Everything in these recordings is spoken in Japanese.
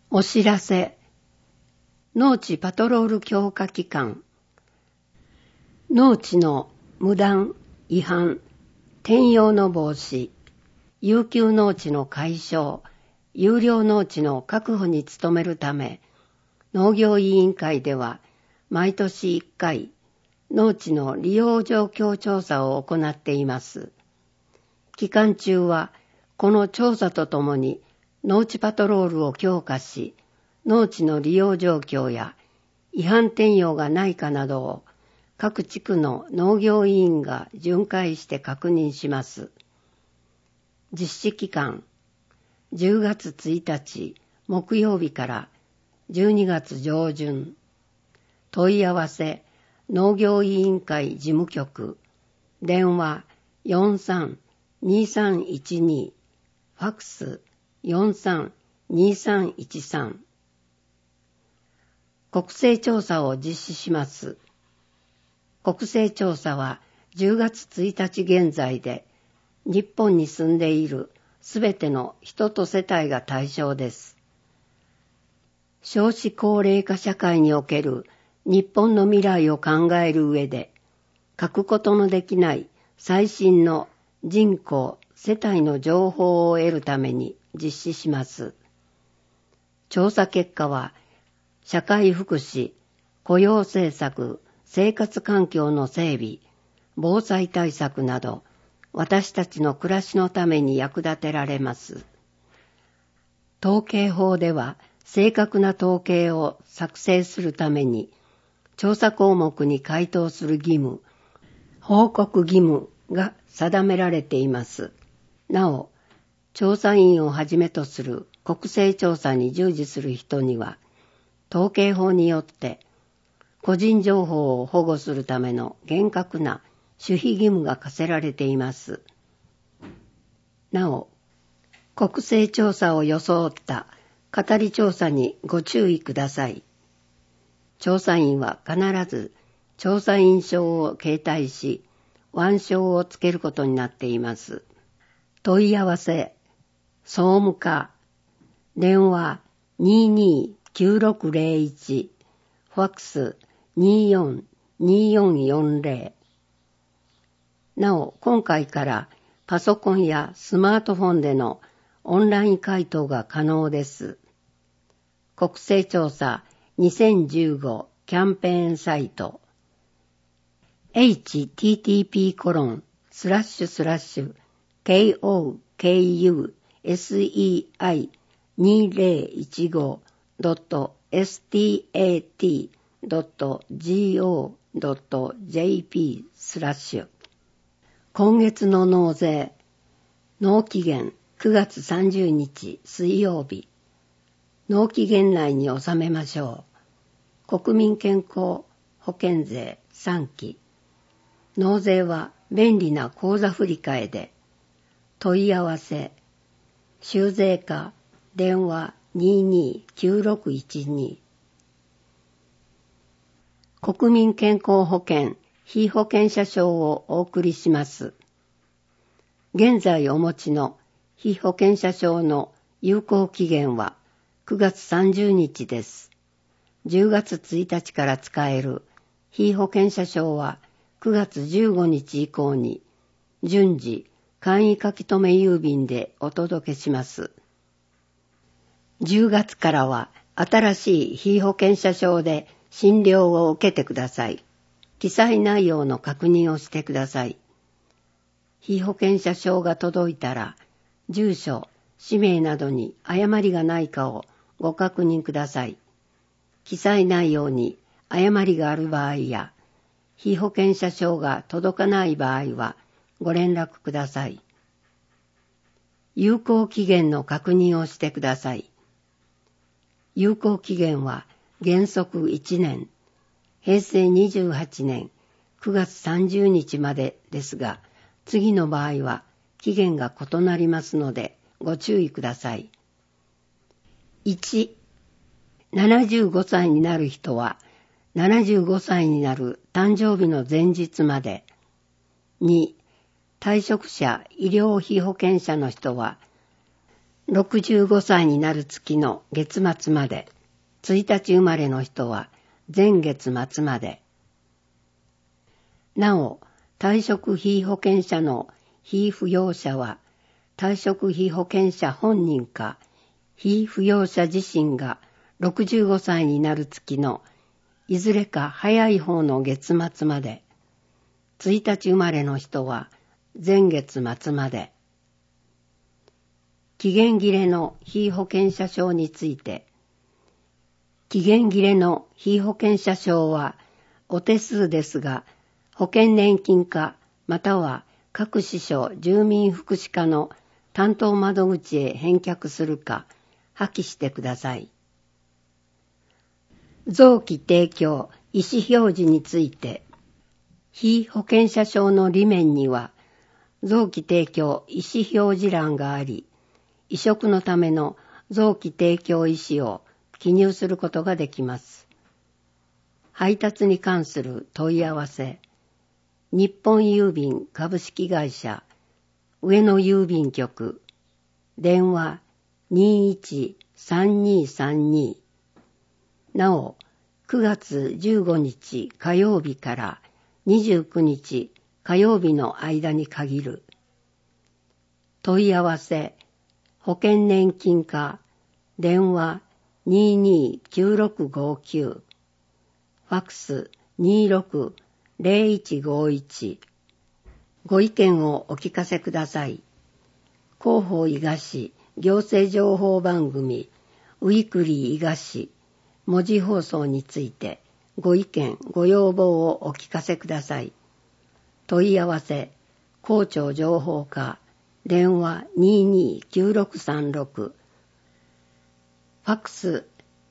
お知らせ。農地パトロール強化期間。農地の無断、違反、転用の防止、遊休農地の解消、有料農地の確保に努めるため、農業委員会では毎年1回、農地の利用状況調査を行っています。期間中は、この調査とともに農地パトロールを強化し、農地の利用状況や違反転用がないかなどを各地区の農業委員が巡回して確認します。実施期間、10月1日木曜日から12月上旬。問い合わせ、農業委員会事務局、電話43-2312、ファックス43-2313。国勢調査を実施します。国勢調査は10月1日現在で日本に住んでいるすべての人と世帯が対象です。少子高齢化社会における日本の未来を考える上で、欠くことのできない最新の人口、世帯の情報を得るために実施します。調査結果は、社会福祉、雇用政策、生活環境の整備、防災対策など、私たちの暮らしのために役立てられます。統計法では、正確な統計を作成するために、調査項目に回答する義務、報告義務が定められています。なお、調査員をはじめとする国勢調査に従事する人には、統計法によって個人情報を保護するための厳格な守秘義務が課せられています。なお、国勢調査を装った語り調査にご注意ください。調査員は必ず調査員証を携帯し、腕章をつけることになっています。問い合わせ、総務課、電話229601、ファックス242440。なお、今回からパソコンやスマートフォンでのオンライン回答が可能です。国勢調査2015キャンペーンサイト http://koukeisei2015.stat.go.jp/ 今月の納税、納期限9月30日水曜日、納期限内に納めましょう。国民健康保険税3期。納税は便利な口座振替で、問い合わせ、収税課、電話229612。国民健康保険被保険者証をお送りします。現在お持ちの被保険者証の有効期限は9月30日です。10月1日から使える被保険者証は9月15日以降に順次簡易書留郵便でお届けします。10月からは新しい被保険者証で診療を受けてください。記載内容の確認をしてください。被保険者証が届いたら、住所、氏名などに誤りがないかをご確認ください。記載内容に誤りがある場合や、被保険者証が届かない場合はご連絡ください。有効期限の確認をしてください。有効期限は原則1年、平成28年9月30日までですが、次の場合は期限が異なりますのでご注意ください。1、75歳になる人は75歳になる誕生日の前日まで。2、退職者医療費保険者の人は 65歳になる月の月末まで、1日生まれの人は前月末まで。なお、退職被保険者の被扶養者は、退職被保険者本人か、被扶養者自身が65歳になる月のいずれか早い方の月末まで、1日生まれの人は前月末まで。期限切れの被保険者証について、期限切れの被保険者証はお手数ですが、保険年金課または各支所住民福祉課の担当窓口へ返却するか破棄してください。臓器提供意思表示について、被保険者証の裏面には臓器提供意思表示欄があり、移植のための臓器提供意思を記入することができます。配達に関する問い合わせ、日本郵便株式会社上野郵便局、電話213232。なお、9月15日火曜日から29日火曜日の間に限る。問い合わせ、保険年金課、電話229659、ファックス260151。ご意見をお聞かせください。広報伊賀市行政情報番組ウィークリー伊賀市文字放送についてご意見ご要望をお聞かせください。問い合わせ、校長情報課、電話229636、ファックス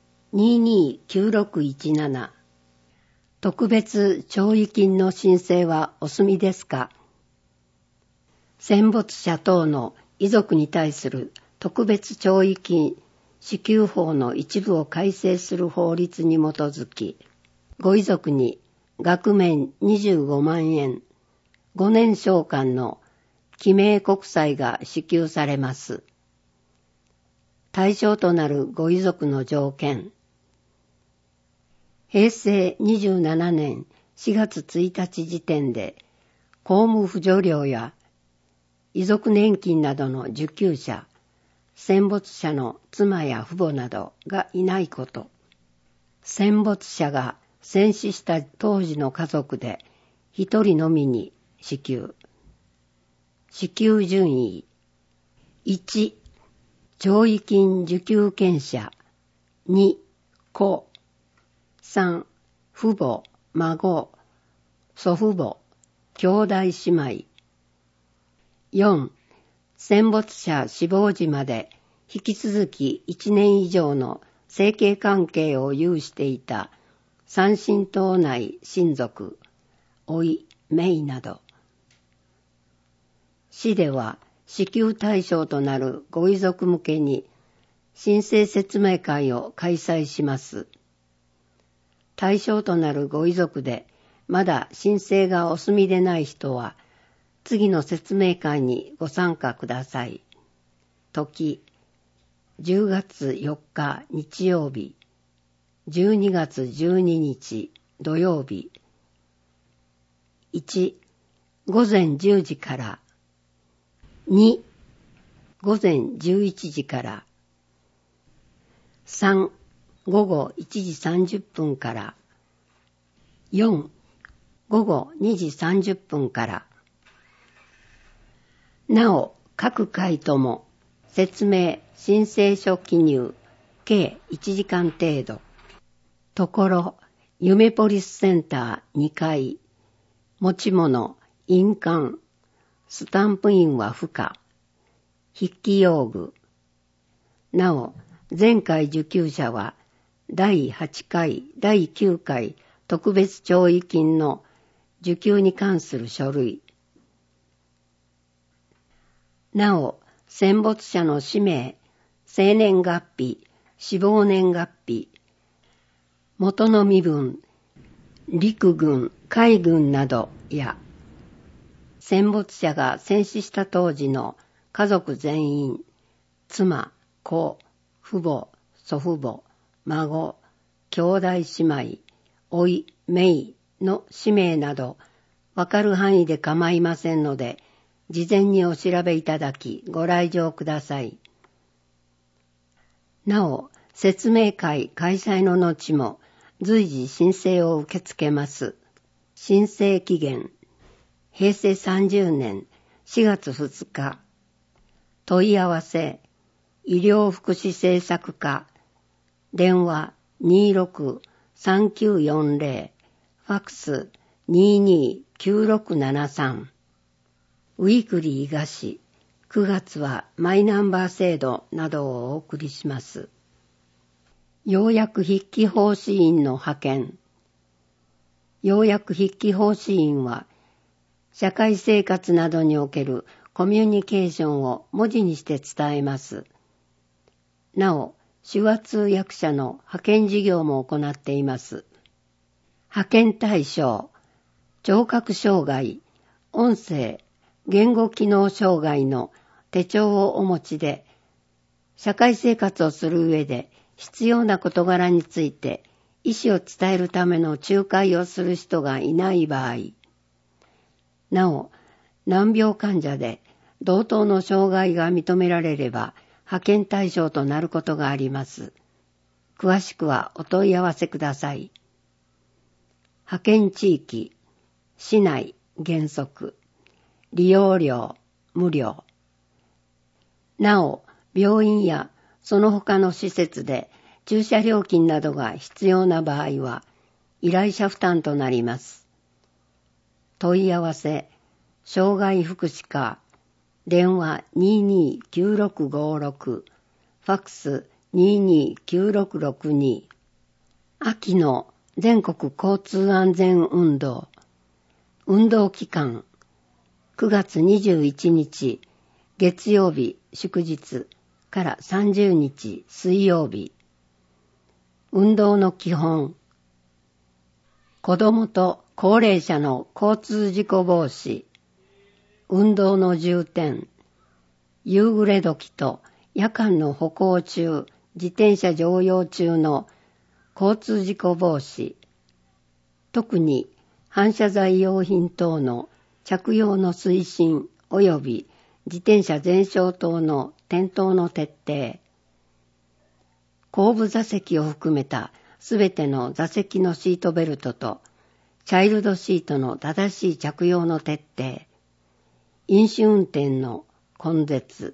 229617。特別弔慰金の申請はお済みですか？戦没者等の遺族に対する特別弔慰金支給法の一部を改正する法律に基づき、ご遺族に額面25万円、5年償還の記名国債が支給されます。対象となるご遺族の条件、平成27年4月1日時点で公務扶助料や遺族年金などの受給者、戦没者の妻や父母などがいないこと、戦没者が戦死した当時の家族で一人のみに支給。支給順位、1、弔慰金受給権者、2、子、3、父母、孫、祖父母、兄弟姉妹。4、戦没者死亡時まで引き続き1年以上の生計関係を有していた三親等内親族、甥、姪など。市では支給対象となるご遺族向けに申請説明会を開催します。対象となるご遺族でまだ申請がお済みでない人は次の説明会にご参加ください。時、10月4日日曜日、12月12日土曜日。1、午前10時から。2、午前11時から。3、午後1時30分から。4、午後2時30分から。なお、各回とも説明、申請書記入、計1時間程度。ところ、夢ポリスセンター2階、持ち物、印鑑、スタンプ印は不可。筆記用具。なお、前回受給者は、第8回、第9回特別弔慰金の受給に関する書類。なお、戦没者の氏名、生年月日、死亡年月日、元の身分、陸軍、海軍などや、戦没者が戦死した当時の家族全員、 妻、子、父母、祖父母、孫、兄弟姉妹、甥い、姪の氏名など、わかる範囲で構いませんので、事前にお調べいただき、ご来場ください。なお、説明会開催の後も、随時申請を受け付けます。申請期限、平成30年4月2日。問い合わせ、医療福祉政策課、電話26-3940、ファックス229673。ウィークリー伊賀市、9月はマイナンバー制度などをお送りします。要約筆記奉仕員の派遣。要約筆記奉仕員は、社会生活などにおけるコミュニケーションを文字にして伝えます。なお、手話通訳者の派遣事業も行っています。派遣対象、聴覚障害、音声、言語機能障害の手帳をお持ちで、社会生活をする上で必要な事柄について意思を伝えるための仲介をする人がいない場合、なお、難病患者で同等の障害が認められれば派遣対象となることがあります。詳しくはお問い合わせください。派遣地域、市内原則、利用料無料。なお、病院やその他の施設で駐車料金などが必要な場合は、依頼者負担となります。問い合わせ、障害福祉課、電話229656、ファックス229662。秋の全国交通安全運動。運動期間、9月21日、月曜日祝日から30日水曜日。運動の基本。子どもと高齢者の交通事故防止。運動の重点。夕暮れ時と夜間の歩行中、自転車乗用中の交通事故防止。特に反射材用品等の着用の推進及び自転車全焼等の転倒の徹底。後部座席を含めたすべての座席のシートベルトとチャイルドシートの正しい着用の徹底。飲酒運転の根絶。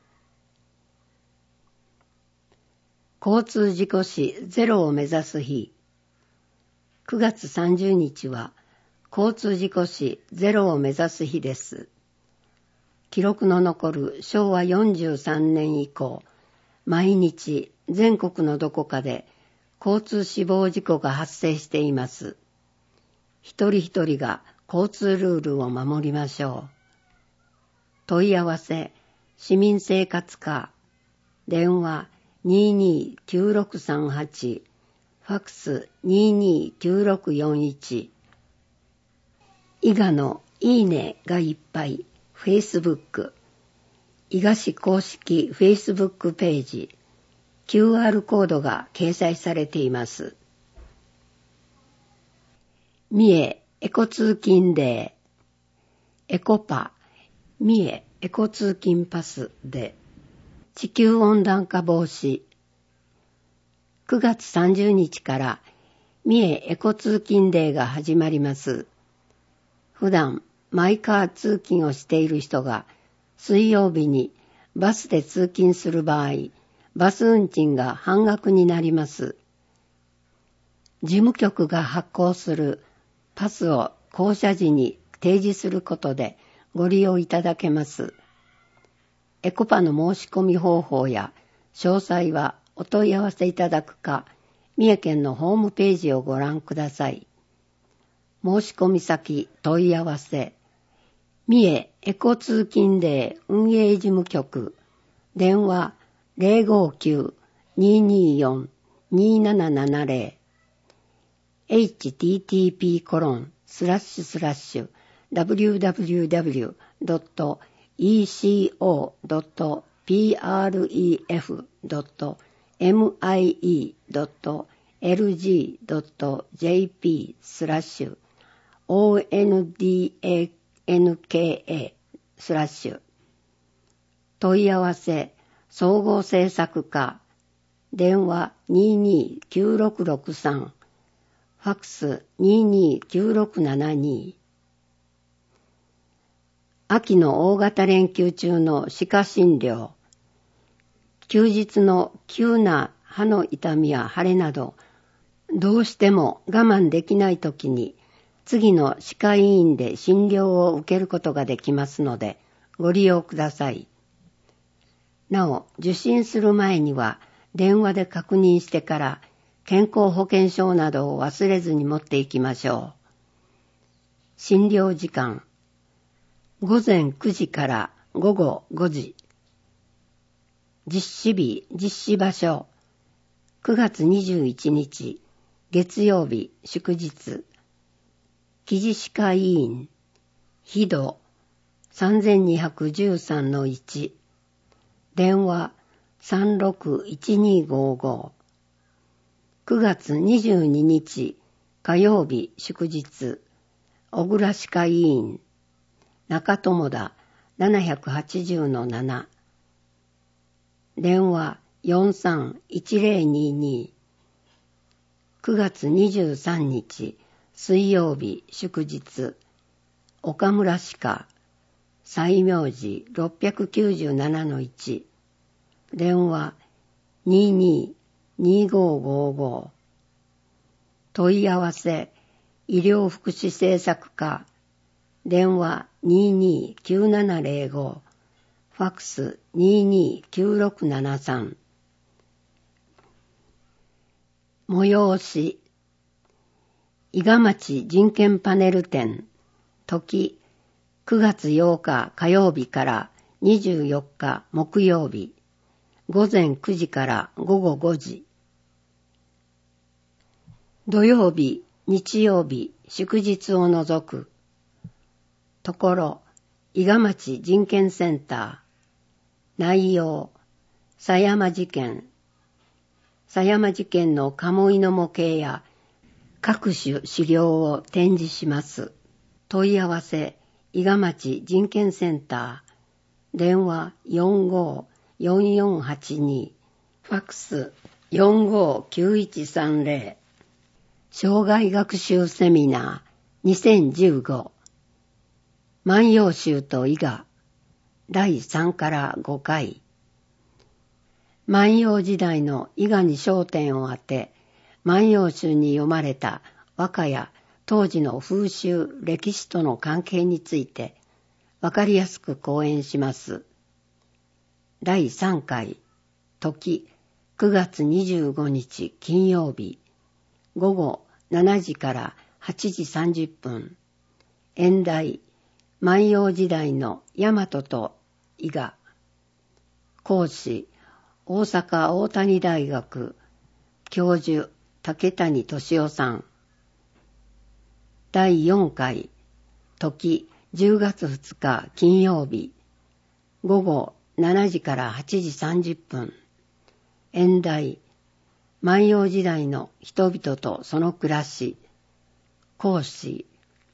交通事故死ゼロを目指す日。9月30日は交通事故死ゼロを目指す日です。記録の残る昭和43年以降、毎日全国のどこかで交通死亡事故が発生しています。一人一人が交通ルールを守りましょう。問い合わせ、市民生活課、電話229638、ファックス229641。伊賀のいいねがいっぱい、Facebook、伊賀市公式 Facebook ページ、QR コードが掲載されています。三重エコ通勤デー、エコパ、三重エコ通勤パスで、地球温暖化防止。9月30日から三重エコ通勤デーが始まります。普段マイカー通勤をしている人が水曜日にバスで通勤する場合、バス運賃が半額になります。事務局が発行するパスを降車時に提示することでご利用いただけます。エコパの申し込み方法や詳細はお問い合わせいただくか、三重県のホームページをご覧ください。申し込み先問い合わせ、三重エコ通勤デー運営事務局、電話059-224-2770、http://www.eco.th pref.mie.lg.jp/ondanka/問い合わせ総合政策課電話229663ファックス229672秋の大型連休中の歯科診療休日の急な歯の痛みや腫れなどどうしても我慢できないときに次の歯科医院で診療を受けることができますのでご利用ください。なお、受診する前には電話で確認してから健康保険証などを忘れずに持っていきましょう。診療時間午前9時から午後5時実施日、実施場所9月21日月曜日祝日記事歯科医院日度 3213-1 電話361255 9月22日火曜日祝日小倉歯科医院中友田 780-7 電話431022 9月23日水曜日祝日岡村歯科西明寺 697-1 電話222555問い合わせ医療福祉政策課電話229705ファックス229673催し伊賀町人権パネル展時9月8日火曜日から24日木曜日午前9時から午後5時土曜日日曜日祝日を除くところ伊賀町人権センター内容狭山事件の鴨居の模型や各種資料を展示します。問い合わせ伊賀町人権センター電話454482ファックス459130障害学習セミナー2015万葉集と伊賀第3から5回万葉時代の伊賀に焦点を当て万葉集に読まれた和歌や当時の風習歴史との関係についてわかりやすく講演します。第3回時9月25日金曜日午後7時から8時30分演題万葉時代の大和と伊賀講師大阪大谷大学教授竹谷俊夫さん第4回時10月2日金曜日午後7時から8時30分演題万葉時代の人々とその暮らし講師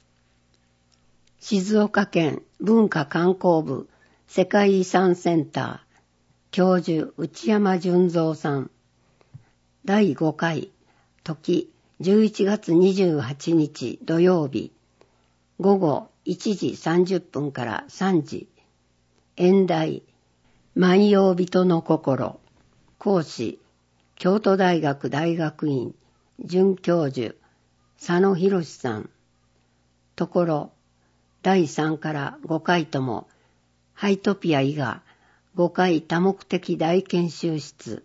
静岡県文化観光部世界遺産センター教授内山純三さん第5回時11月28日土曜日午後1時30分から3時演題万葉人の心講師京都大学大学院准教授佐野博さんところ第3から5回ともハイトピア伊賀5回多目的大研修室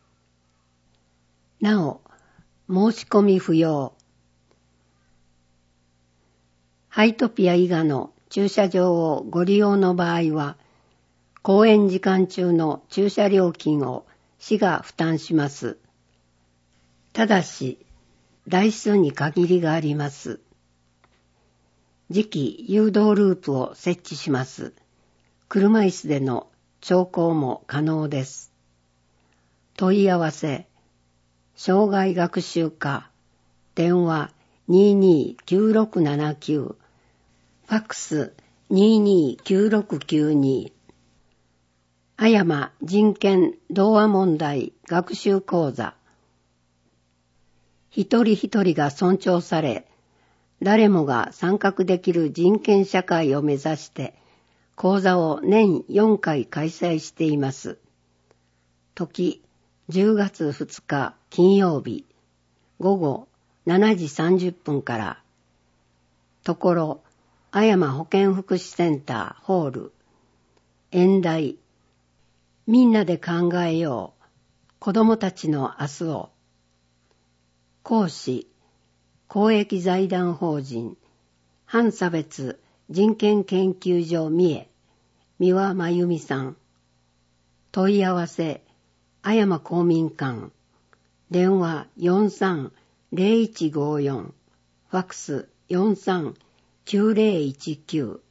なお申し込み不要ハイトピア伊賀の駐車場をご利用の場合は公演時間中の駐車料金を市が負担します。ただし台数に限りがあります。次期誘導ループを設置します。車椅子での聴講も可能です。問い合わせ、障害学習課、電話229679、ファックス229692、阿山人権童話問題学習講座。一人一人が尊重され、誰もが参画できる人権社会を目指して、講座を年4回開催しています。時、10月2日金曜日、午後7時30分から。ところ、阿山保健福祉センターホール。演題、みんなで考えよう。子どもたちの明日を。講師、公益財団法人、反差別人権研究所三重、三輪真由美さん。問い合わせ、阿山公民館。電話43-0154、ファックス43-9019。